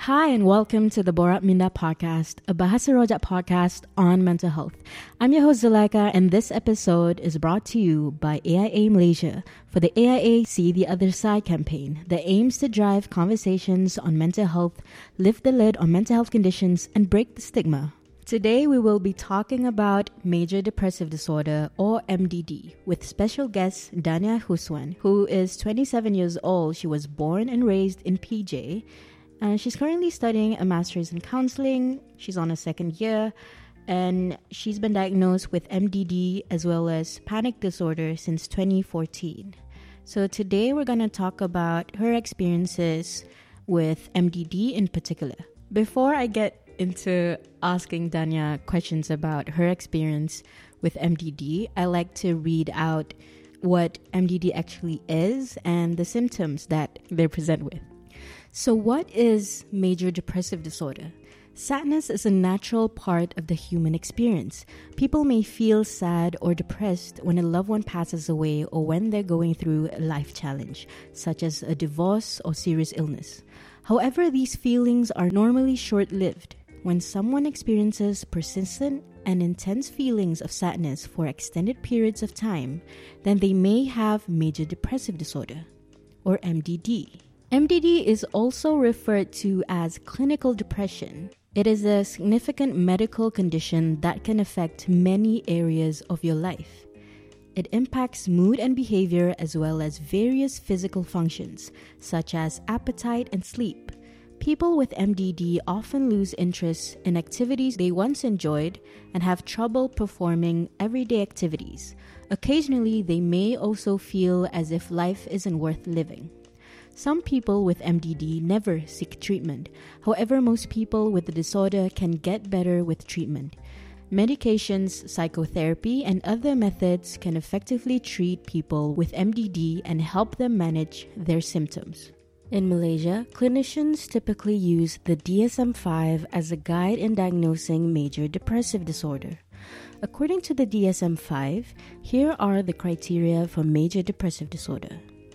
Hi and welcome to the Borat Minda podcast, a Bahasa Rojak podcast on mental health. I'm your host Zuleika, and this episode is brought to you by AIA Malaysia for the AIA See the Other Side campaign that aims to drive conversations on mental health, lift the lid on mental health conditions, and break the stigma. Today we will be talking about major depressive disorder or MDD with special guest Dania Huswan, who is 27 years old. She was born and raised in PJ. She's currently studying a master's in counseling. She's on her second year, and she's been diagnosed with MDD as well as panic disorder since 2014. So today we're going to talk about her experiences with MDD in particular. Before I get into asking Dania questions about her experience with MDD, I like to read out what MDD actually is and the symptoms that they present with. So what is major depressive disorder? Sadness is a natural part of the human experience. People may feel sad or depressed when a loved one passes away or when they're going through a life challenge, such as a divorce or serious illness. However, these feelings are normally short-lived. When someone experiences persistent and intense feelings of sadness for extended periods of time, then they may have major depressive disorder, or MDD. MDD is also referred to as clinical depression. It is a significant medical condition that can affect many areas of your life. It impacts mood and behavior as well as various physical functions, such as appetite and sleep. People with MDD often lose interest in activities they once enjoyed and have trouble performing everyday activities. Occasionally, they may also feel as if life isn't worth living. Some people with MDD never seek treatment. However, most people with the disorder can get better with treatment. Medications, psychotherapy, and other methods can effectively treat people with MDD and help them manage their symptoms. In Malaysia, clinicians typically use the DSM-5 as a guide in diagnosing major depressive disorder. According to the DSM-5, here are the criteria for major depressive disorder.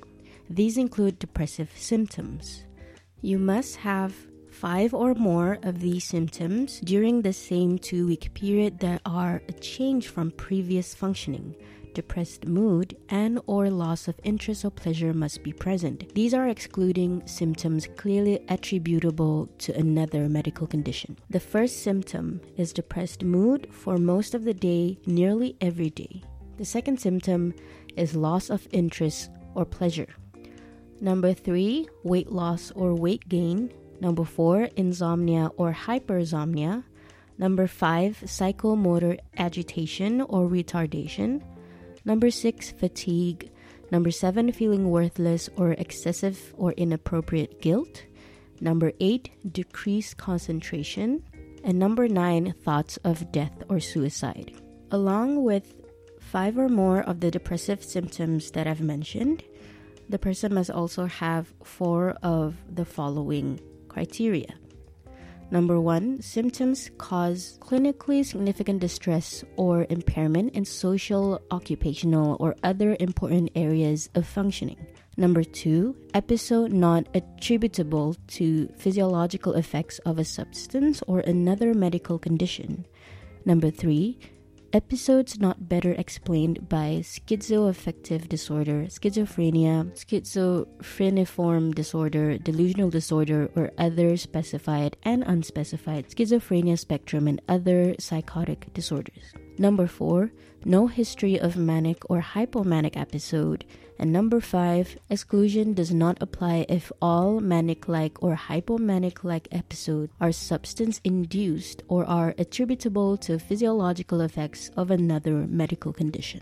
These include depressive symptoms. You must have 5 or more of these symptoms during the same 2-week period that are a change from previous functioning. Depressed mood and or loss of interest or pleasure must be present. These are excluding symptoms clearly attributable to another medical condition. The first symptom is depressed mood for most of the day, nearly every day. The second symptom is loss of interest or pleasure. Number 3, weight loss or weight gain. Number 4, insomnia or hypersomnia. Number 5, psychomotor agitation or retardation. Number 6, fatigue. Number 7, feeling worthless or excessive or inappropriate guilt. Number 8, decreased concentration. And number 9, thoughts of death or suicide. Along with 5 or more of the depressive symptoms that I've mentioned, the person must also have 4 of the following criteria. Number 1, symptoms cause clinically significant distress or impairment in social, occupational, or other important areas of functioning. Number 2, episode not attributable to physiological effects of a substance or another medical condition. Number 3, episodes not better explained by schizoaffective disorder, schizophrenia, schizophreniform disorder, delusional disorder, or other specified and unspecified schizophrenia spectrum and other psychotic disorders. Number 4, no history of manic or hypomanic episode. And number 5, exclusion does not apply if all manic-like or hypomanic-like episodes are substance-induced or are attributable to physiological effects of another medical condition.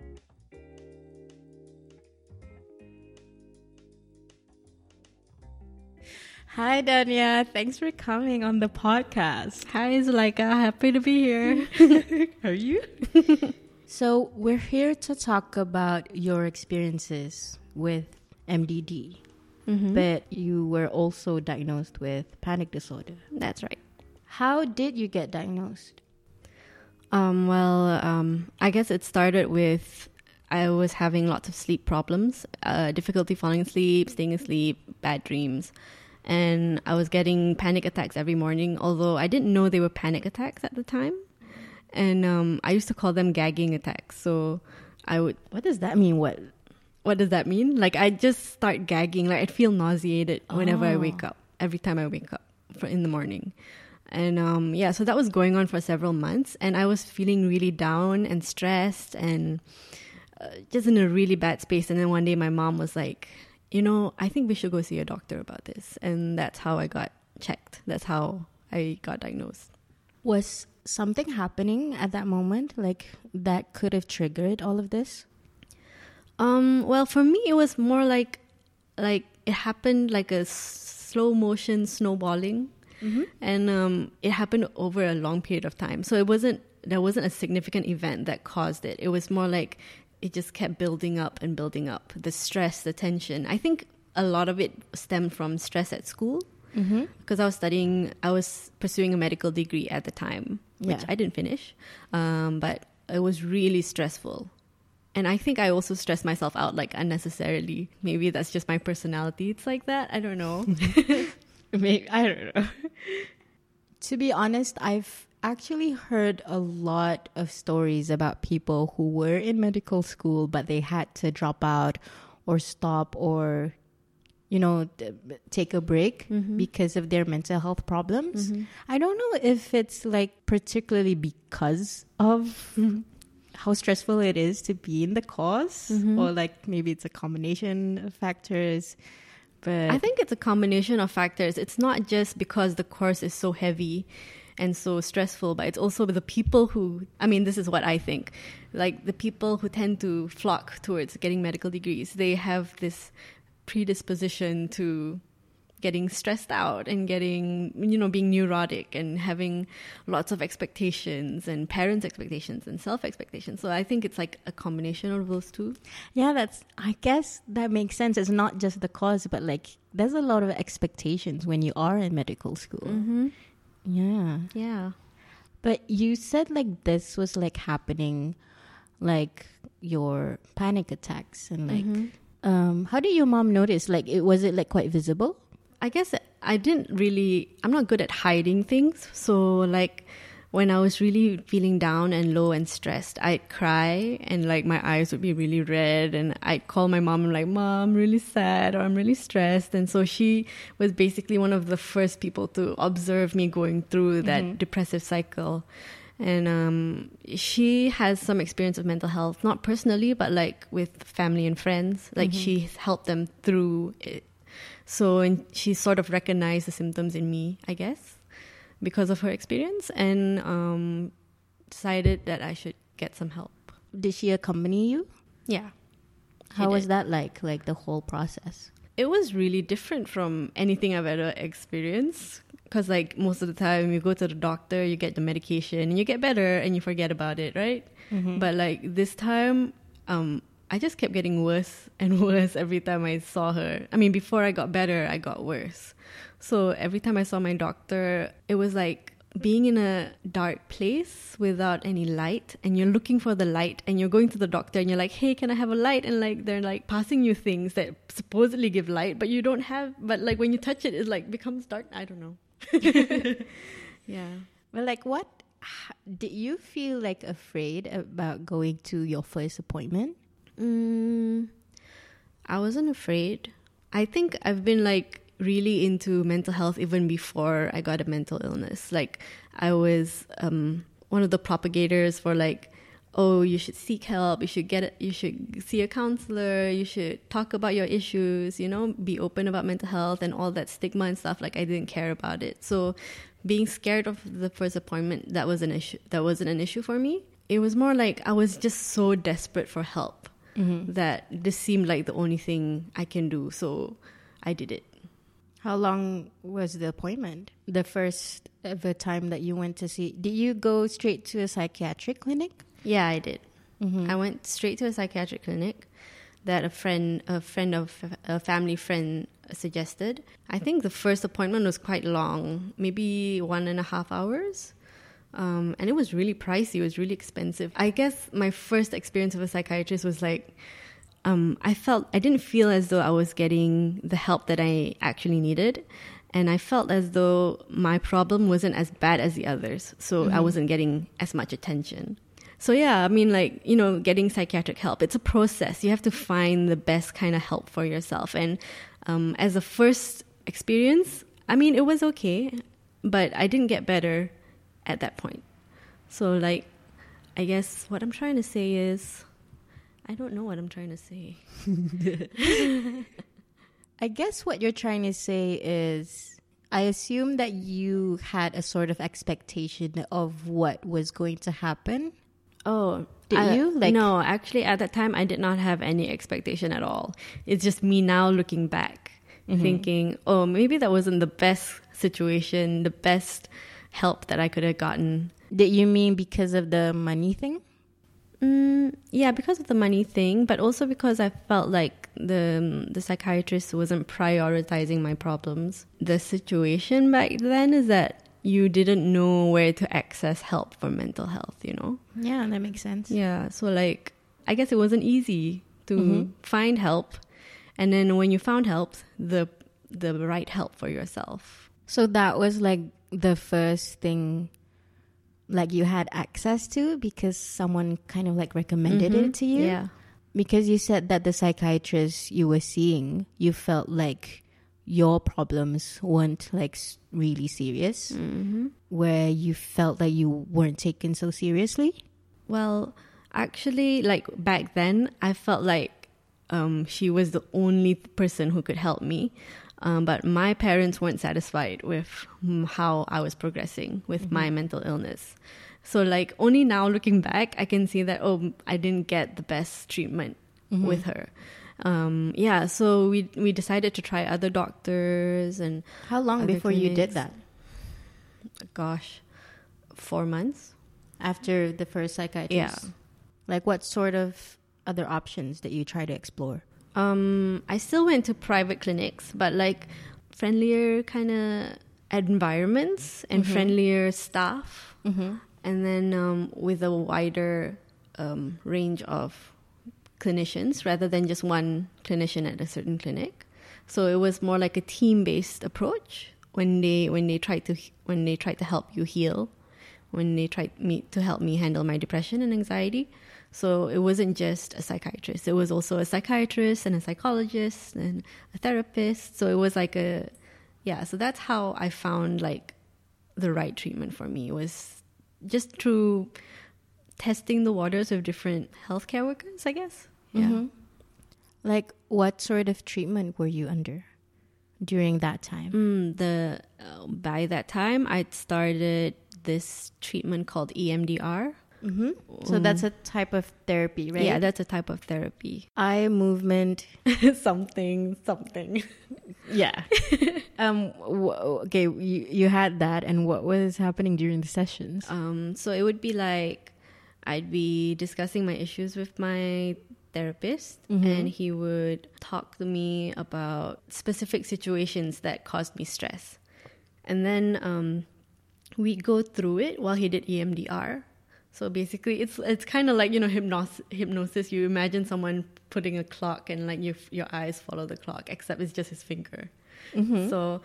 Hi, Dania. Thanks for coming on the podcast. Hi, Zuleika. Happy to be here. Are you? So we're here to talk about your experiences with MDD, but you were also diagnosed with panic disorder. That's right. How did you get diagnosed? I guess it started with I was having lots of sleep problems, difficulty falling asleep, staying asleep, bad dreams. and I was getting panic attacks every morning, although I didn't know they were panic attacks at the time. And I used to call them gagging attacks. So I would... What does that mean? What does that mean? Like, I just start gagging. Like, I'd feel nauseated whenever I wake up. Every time I wake up in the morning. And so that was going on for several months. And I was feeling really down and stressed and just in a really bad space. And then one day my mom was like, I think we should go see a doctor about this. And that's how I got checked. That's how I got diagnosed. Was something happening at that moment, like, that could have triggered all of this? Well, for me, it was more like it happened like a slow motion snowballing. Mm-hmm. And it happened over a long period of time. So there wasn't a significant event that caused it. It was more like it just kept building up and building up. The stress, the tension. I think a lot of it stemmed from stress at school. Mm-hmm. Because I was pursuing a medical degree at the time, which I didn't finish. But it was really stressful. And I think I also stressed myself out like unnecessarily. Maybe that's just my personality. It's like that. I don't know. Maybe, I don't know. To be honest, I've actually heard a lot of stories about people who were in medical school, but they had to drop out or stop or, take a break because of their mental health problems. Mm-hmm. I don't know if it's like particularly because of how stressful it is to be in the course or like maybe it's a combination of factors. But I think it's a combination of factors. It's not just because the course is so heavy and so stressful, but it's also the people this is what I think, like the people who tend to flock towards getting medical degrees, they have this predisposition to getting stressed out and getting, being neurotic and having lots of expectations and parents' expectations and self-expectations. So I think it's like a combination of those two. Yeah, I guess that makes sense. It's not just the cause, but like there's a lot of expectations when you are in medical school. Mm-hmm. Yeah. Yeah. But you said like this was like happening, like your panic attacks and like, how did your mom notice? Like, was it like quite visible? I guess I'm not good at hiding things. So like when I was really feeling down and low and stressed, I'd cry and like my eyes would be really red and I'd call my mom and like, Mom, I'm really sad or I'm really stressed. And so she was basically one of the first people to observe me going through that depressive cycle. And she has some experience of mental health, not personally, but like with family and friends. Like she's helped them through it. So she sort of recognized the symptoms in me, I guess, because of her experience, and decided that I should get some help. Did she accompany you? Yeah. How was that like the whole process? It was really different from anything I've ever experienced. Because like most of the time you go to the doctor, you get the medication and you get better and you forget about it, right? Mm-hmm. But like this time, I just kept getting worse and worse every time I saw her. I mean, before I got better, I got worse. So every time I saw my doctor, it was like being in a dark place without any light, and you're looking for the light and you're going to the doctor and you're like, hey, can I have a light? And like they're like passing you things that supposedly give light, but you don't have, but like when you touch it, it like becomes dark. I don't know. Yeah. Well, like what did you feel like afraid about going to your first appointment? I wasn't afraid. I think I've been like really into mental health even before I got a mental illness. Like I was one of the propagators for like, oh, you should seek help, you should see a counselor, you should talk about your issues, be open about mental health and all that stigma and stuff. Like I didn't care about it. So being scared of the first appointment, that wasn't an issue for me. It was more like I was just so desperate for help that this seemed like the only thing I can do. So I did it. How long was the appointment? The first ever time that you went to see, did you go straight to a psychiatric clinic? Yeah, I did. Mm-hmm. I went straight to a psychiatric clinic that a family friend suggested. I think the first appointment was quite long, maybe 1.5 hours. And it was really pricey. It was really expensive. I guess my first experience of a psychiatrist was like, I didn't feel as though I was getting the help that I actually needed. And I felt as though my problem wasn't as bad as the others. So I wasn't getting as much attention. So yeah, I mean, like, you know, getting psychiatric help, it's a process. You have to find the best kind of help for yourself. And as a first experience, I mean, it was okay, but I didn't get better at that point. So like, I guess what I'm trying to say is, I don't know what I'm trying to say. I guess what you're trying to say is, I assume that you had a sort of expectation of what was going to happen. Oh, Did you? No, actually at that time I did not have any expectation at all. It's just me now looking back, thinking, oh, maybe that wasn't the best situation, the best help that I could have gotten. Did you mean because of the money thing? Yeah, because of the money thing, but also because I felt like the psychiatrist wasn't prioritizing my problems. The situation back then is that you didn't know where to access help for mental health, you know? Yeah, that makes sense. Yeah, so like, I guess it wasn't easy to find help. And then when you found help, the right help for yourself. So that was like the first thing like you had access to because someone kind of like recommended it to you? Yeah. Because you said that the psychiatrist you were seeing, you felt like your problems weren't like really serious, where you felt like you weren't taken so seriously? Well, actually, like back then, I felt like she was the only person who could help me. But my parents weren't satisfied with how I was progressing with my mental illness. So like only now looking back, I can see that, oh, I didn't get the best treatment with her. Yeah, so we decided to try other doctors and How long other before you did clinics. that? Gosh, 4 months. After the first psychiatrist? Yeah. Like what sort of other options that you try to explore? I still went to private clinics, but like friendlier kind of environments and friendlier staff. And then with a wider range of clinicians rather than just one clinician at a certain clinic. So it was more like a team-based approach when they tried to help you heal, when they tried to help me handle my depression and anxiety. So it wasn't just a psychiatrist. It was also a psychiatrist and a psychologist and a therapist. So it was like so that's how I found like the right treatment for me. It was just through testing the waters with different healthcare workers, I guess. Yeah. Like what sort of treatment were you under during that time? By that time, I'd started this treatment called EMDR. So that's a type of therapy, right? Yeah, that's a type of therapy. Eye movement. something. Yeah. Okay, you had that, and what was happening during the sessions? So it would be like I'd be discussing my issues with my therapist, and he would talk to me about specific situations that caused me stress. And then we go through it while he did EMDR. So basically, it's kind of like, you know, hypnosis. You imagine someone putting a clock and like your eyes follow the clock, except it's just his finger. So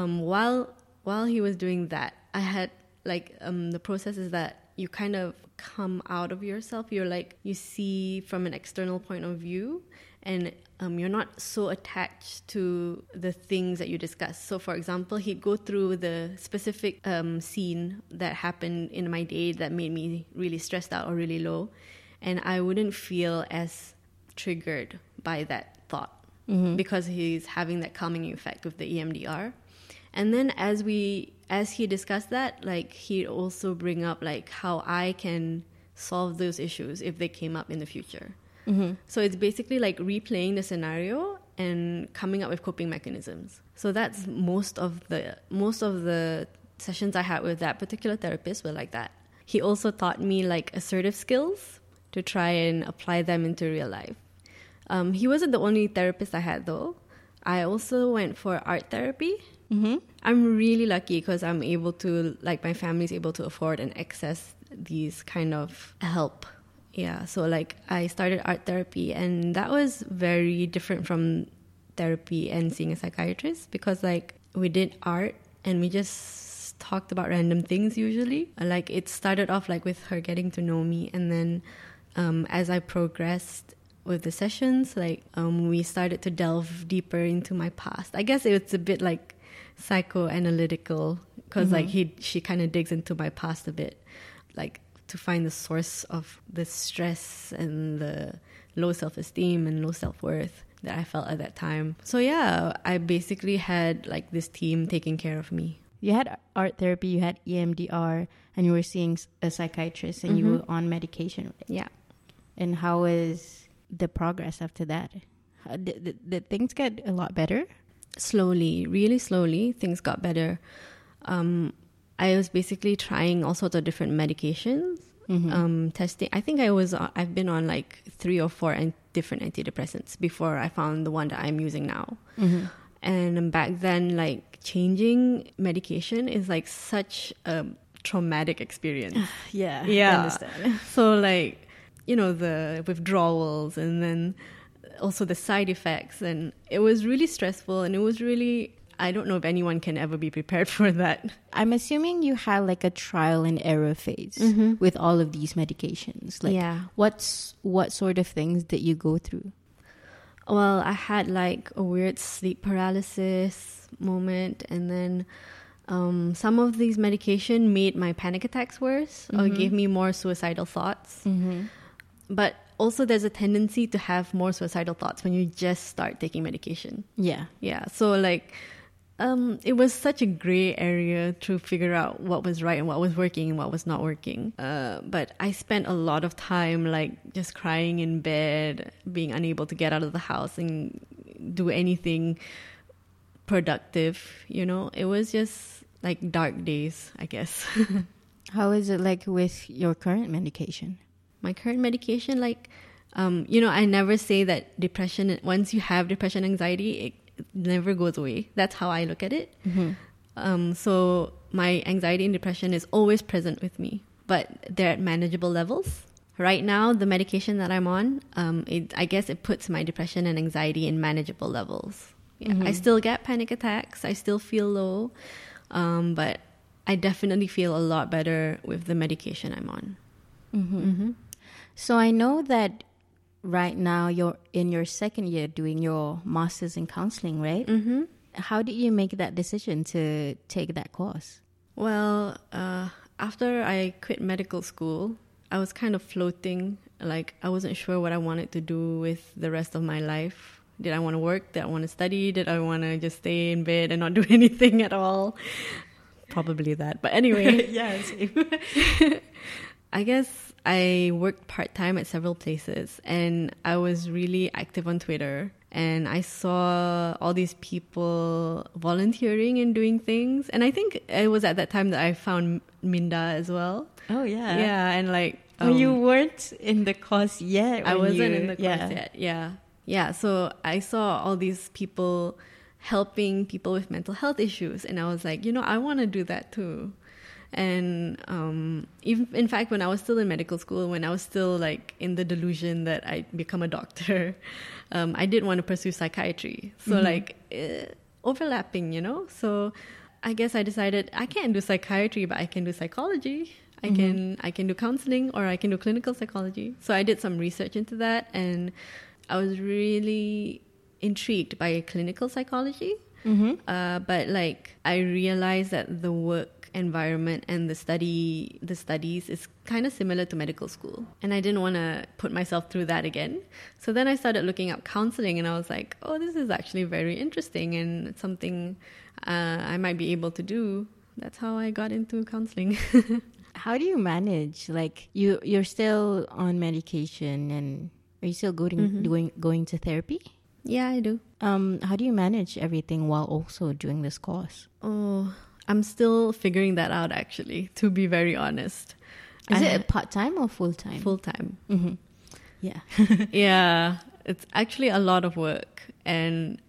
while he was doing that, I had like the process is that you kind of come out of yourself. You're like, you see from an external point of view, and you're not so attached to the things that you discuss. So for example, he'd go through the specific scene that happened in my day that made me really stressed out or really low, and I wouldn't feel as triggered by that thought because he's having that calming effect with the EMDR. And then as he discussed that, like he'd also bring up like how I can solve those issues if they came up in the future. So it's basically like replaying the scenario and coming up with coping mechanisms. So that's most of the sessions I had with that particular therapist were like that. He also taught me like assertive skills to try and apply them into real life. He wasn't the only therapist I had though. I also went for art therapy. I'm really lucky because I'm able to, like my family's able to afford and access these kind of help. Yeah, so like I started art therapy, and that was very different from therapy and seeing a psychiatrist, because like we did art and we just talked about random things usually. Like it started off like with her getting to know me, and then as I progressed with the sessions, like we started to delve deeper into my past. I guess it's a bit like psychoanalytical because like she kind of digs into my past a bit, like to find the source of the stress and the low self-esteem and low self-worth that I felt at that time. So yeah, I basically had like this team taking care of me. You had art therapy, you had EMDR, and you were seeing a psychiatrist, and you were on medication. Right? Yeah. And how was the progress after that? Did things get a lot better? Slowly, really slowly, things got better. I was basically trying all sorts of different medications, testing. I think I've been on like 3 or 4 different antidepressants before I found the one that I'm using now. And back then, like changing medication is like such a traumatic experience. Yeah, yeah. I understand. So like, you know, the withdrawals and then also the side effects, and it was really stressful, and it was really, I don't know if anyone can ever be prepared for that. I'm assuming you had like a trial and error phase with all of these medications. Like, Yeah. what sort of things did you go through? Well, I had like a weird sleep paralysis moment, and then some of these medication made my panic attacks worse or gave me more suicidal thoughts. But also there's a tendency to have more suicidal thoughts when you just start taking medication. Yeah. Yeah. So like, it was such a gray area to figure out what was right and what was working and what was not working. But I spent a lot of time like just crying in bed, being unable to get out of the house and do anything productive. You know, it was just like dark days, I guess. How is it like with your current medication? My current medication, like, you know, I never say that depression, once you have depression, anxiety, it never goes away. That's how I look at it. So my anxiety and depression is always present with me, but they're at manageable levels. Right now, the medication that I'm on, I guess it puts my depression and anxiety in manageable levels. Yeah, I still get panic attacks. I still feel low, but I definitely feel a lot better with the medication I'm on. So I know that right now you're in your second year doing your master's in counseling, right? How did you make that decision to take that course? Well, after I quit medical school, I was kind of floating. Like, I wasn't sure what I wanted to do with the rest of my life. Did I want to work? Did I want to study? Did I want to just stay in bed and not do anything at all? Probably that. But anyway. Yeah, same. I guess I worked part-time at several places, and I was really active on Twitter, and I saw all these people volunteering and doing things, and I think it was at that time that I found Minda as well. Oh, yeah. Yeah, and like... you weren't in the course yet. I wasn't in the course yet, yeah. Yeah, so I saw all these people helping people with mental health issues, and I was like, you know, I want to do that too. And even in fact, when I was still in medical school, when I was still like in the delusion that I'd become a doctor, I did want to pursue psychiatry. So like overlapping, you know. So I guess I decided I can't do psychiatry, but I can do psychology. I can do counseling, or I can do clinical psychology. So I did some research into that, and I was really intrigued by clinical psychology. But like I realized that the work environment and the studies is kind of similar to medical school, and I didn't want to put myself through that again. So then I started looking up counseling, and I was like, oh, this is actually very interesting and it's something I might be able to do. That's how I got into counseling. How do you manage, like you're still on medication, and are you still going to therapy? Yeah, I do. How do you manage everything while also doing this course? Oh, I'm still figuring that out, actually, to be very honest. Is it part-time or full-time? Full-time. Yeah. Yeah, it's actually a lot of work. And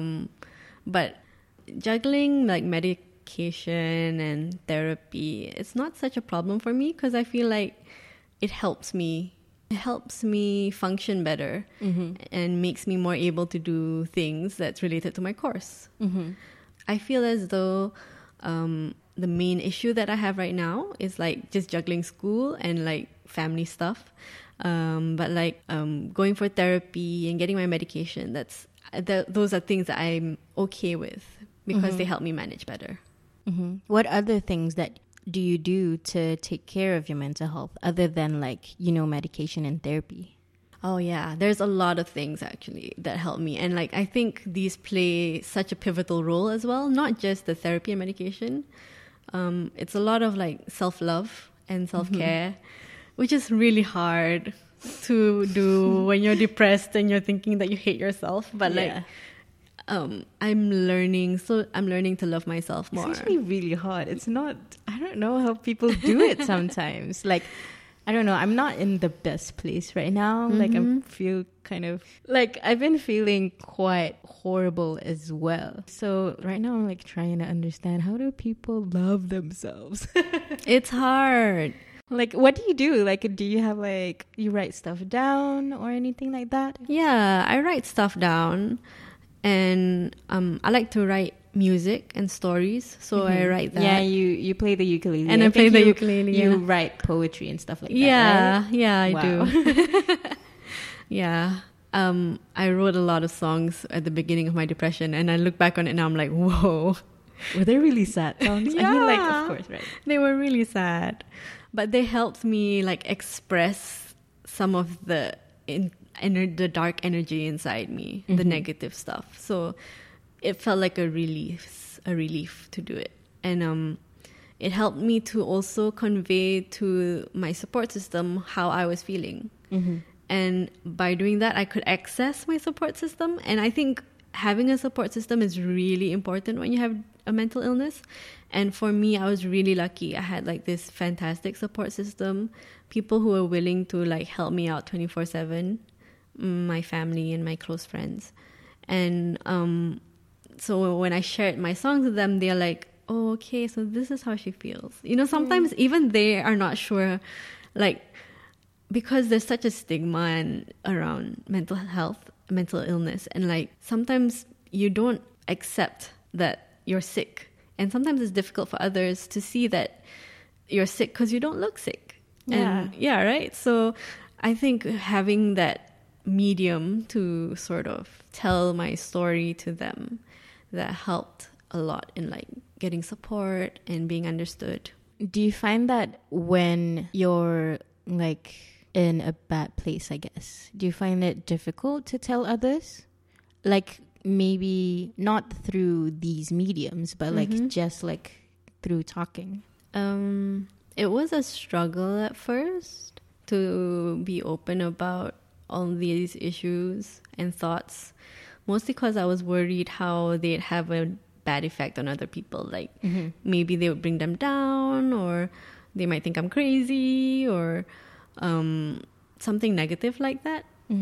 but juggling like medication and therapy, it's not such a problem for me, because I feel like it helps me. It helps me function better and makes me more able to do things that's related to my course. I feel as though the main issue that I have right now is like just juggling school and like family stuff. But like going for therapy and getting my medication, those are things that I'm okay with because they help me manage better. What other things that do you do to take care of your mental health other than like, medication and therapy? Oh yeah, there's a lot of things actually that help me. And like I think these play such a pivotal role as well, not just the therapy and medication. It's a lot of like self-love and self-care, which is really hard to do when you're depressed and you're thinking that you hate yourself. But I'm learning to love myself more. It's actually really hard. It's not, I don't know how people do it sometimes. Like, I don't know. I'm not in the best place right now. Like, I feel kind of like I've been feeling quite horrible as well. So right now I'm like trying to understand, how do people love themselves? It's hard. Like, what do you do? Like, do you have like, you write stuff down or anything like that? Yeah, I write stuff down, and I like to write music and stories, so I write that. Yeah, you play the ukulele. And I play the ukulele. You write poetry and stuff like that, right? Yeah, I do. Yeah. I wrote a lot of songs at the beginning of my depression, and I look back on it now, I'm like, whoa. Were they really sad songs? Yeah. I mean, like, of course, right? They were really sad. But they helped me like express some of the dark energy inside me, the negative stuff. So it felt like a relief to do it. And it helped me to also convey to my support system how I was feeling. And by doing that, I could access my support system. And I think having a support system is really important when you have a mental illness. And for me, I was really lucky. I had like this fantastic support system, people who were willing to like help me out 24/7, my family and my close friends. And so when I shared my songs with them, they're like, oh, okay, so this is how she feels. Sometimes even they are not sure, like, because there's such a stigma around mental health, mental illness. And like, sometimes you don't accept that you're sick. And sometimes it's difficult for others to see that you're sick because you don't look sick. And right? So I think having that medium to sort of tell my story to them, that helped a lot in like getting support and being understood. Do you find that when you're like in a bad place, I guess, do you find it difficult to tell others? Like, maybe not through these mediums, but like just like through talking? It was a struggle at first to be open about all these issues and thoughts, mostly because I was worried how they'd have a bad effect on other people. Like maybe they would bring them down, or they might think I'm crazy, or something negative like that.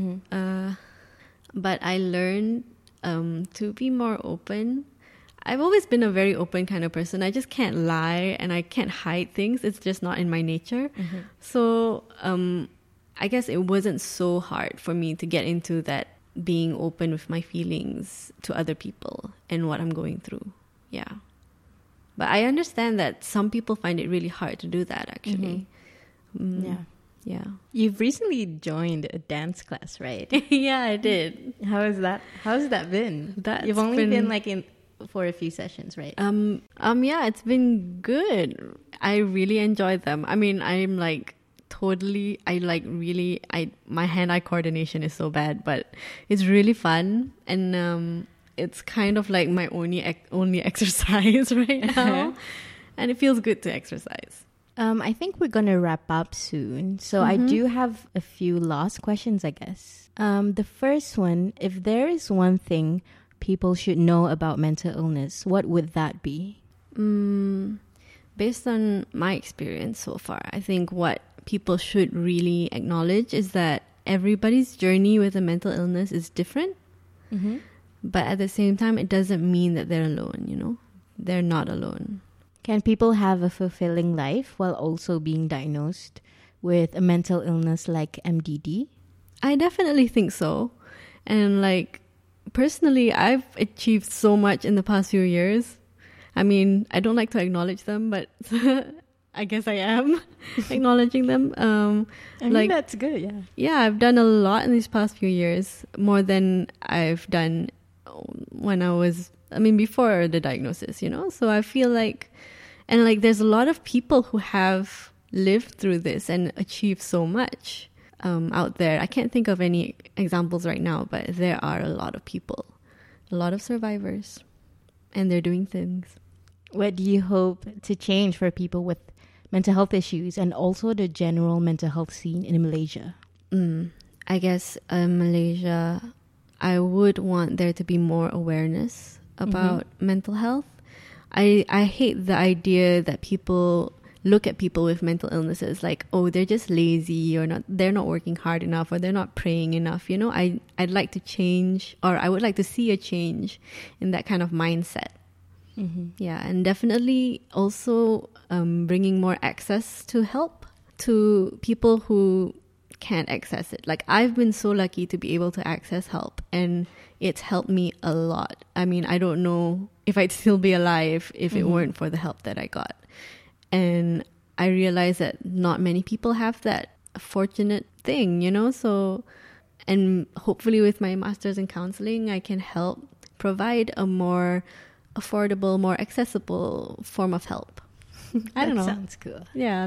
But I learned to be more open. I've always been a very open kind of person. I just can't lie and I can't hide things. It's just not in my nature. So I guess it wasn't so hard for me to get into that, being open with my feelings to other people and what I'm going through. Yeah. But I understand that some people find it really hard to do that, actually. Yeah. You've recently joined a dance class, right? Yeah, I did. How is that? How's that been? You've only been like in for a few sessions, right? Yeah, it's been good. I really enjoyed them. I mean, I'm like my hand-eye coordination is so bad, but it's really fun, and it's kind of like my only exercise right now, and it feels good to exercise. I think we're gonna wrap up soon, so I do have a few last questions, I guess. The first one: if there is one thing people should know about mental illness, what would that be? Based on my experience so far, I think what people should really acknowledge is that everybody's journey with a mental illness is different. But at the same time, it doesn't mean that they're alone, They're not alone. Can people have a fulfilling life while also being diagnosed with a mental illness like MDD? I definitely think so. And like, personally, I've achieved so much in the past few years. I mean, I don't like to acknowledge them, but I guess I am acknowledging them. I mean, that's good, yeah. Yeah, I've done a lot in these past few years, more than I've done when before the diagnosis, you know? So I feel like, and like there's a lot of people who have lived through this and achieved so much out there. I can't think of any examples right now, but there are a lot of people, a lot of survivors, and they're doing things. What do you hope to change for people with mental health issues and also the general mental health scene in Malaysia? I guess Malaysia, I would want there to be more awareness about mental health. I hate the idea that people look at people with mental illnesses like, oh, they're just lazy, or they're not working hard enough, or they're not praying enough. You know, I'd like to change, or I would like to see a change in that kind of mindset. Yeah, and definitely also bringing more access to help to people who can't access it. Like, I've been so lucky to be able to access help, and it's helped me a lot. I mean, I don't know if I'd still be alive if it weren't for the help that I got. And I realized that not many people have that fortunate thing, you know? So, and hopefully with my master's in counseling, I can help provide a more affordable, more accessible form of help. I don't know. That sounds cool. Yeah.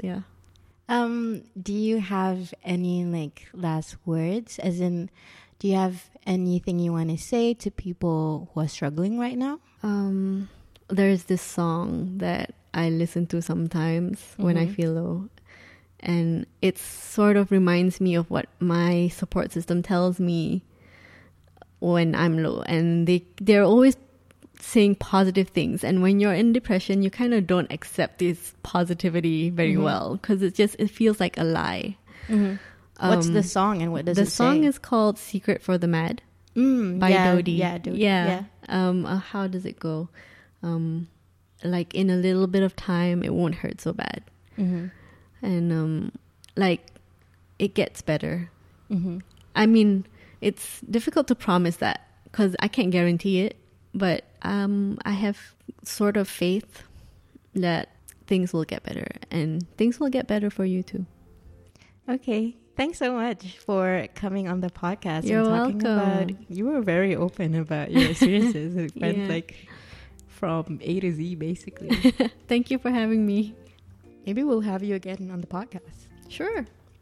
Do you have any like last words? As in, do you have anything you want to say to people who are struggling right now? There's this song that I listen to sometimes when I feel low, and it sort of reminds me of what my support system tells me when I'm low, and they're always saying positive things, and when you're in depression you kind of don't accept this positivity very well, because it feels like a lie. What's the song, and what does it say? The song is called Secret for the Mad by Dodie. Yeah. How does it go? Like, in a little bit of time it won't hurt so bad. And like, it gets better. I mean, it's difficult to promise that because I can't guarantee it, but I have sort of faith that things will get better, and things will get better for you too. Okay, thanks so much for coming on the podcast. You're and talking welcome. You were very open about your experiences. It went like from A to Z, basically. Thank you for having me. Maybe we'll have you again on the podcast. Sure.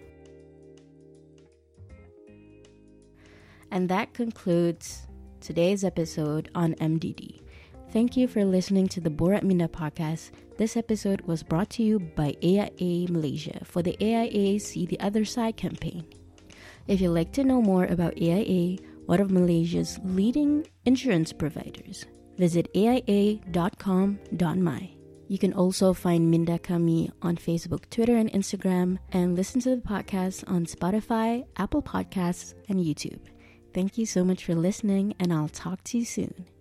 And that concludes today's episode on MDD. Thank you for listening to the Borat Minda podcast. This episode was brought to you by AIA Malaysia for the AIA See the Other Side campaign. If you'd like to know more about AIA, one of Malaysia's leading insurance providers, visit aia.com.my. You can also find Minda Kami on Facebook, Twitter, and Instagram, and listen to the podcast on Spotify, Apple Podcasts, and YouTube. Thank you so much for listening, and I'll talk to you soon.